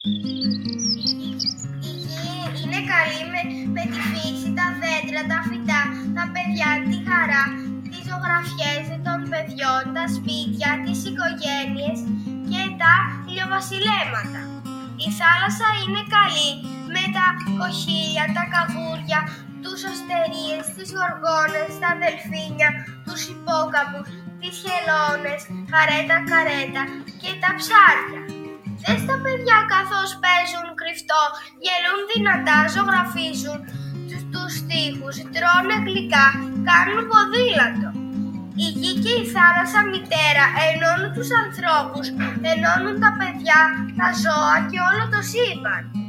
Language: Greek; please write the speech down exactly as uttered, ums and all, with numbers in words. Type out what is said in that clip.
Η γη είναι καλή με, με τη φύση, τα δέντρα, τα φυτά, τα παιδιά, τη χαρά, τις ζωγραφιές των παιδιών, τα σπίτια, τις οικογένειες και τα ηλιοβασιλέματα. Η θάλασσα είναι καλή με τα κοχύλια, τα καβούρια, τους αστερίες, τις γοργόνες, τα δελφίνια, τους υπόκαπους, τις χελώνες, καρέτα καρέτα και τα ψάρια. Δες τα παιδιά καθώς παίζουν κρυφτό, γελούν δυνατά, ζωγραφίζουν τους τοίχους, τρώνε γλυκά, κάνουν ποδήλατο. Η γη και η θάλασσα μητέρα ενώνουν τους ανθρώπους, ενώνουν τα παιδιά, τα ζώα και όλο το σύμπαν.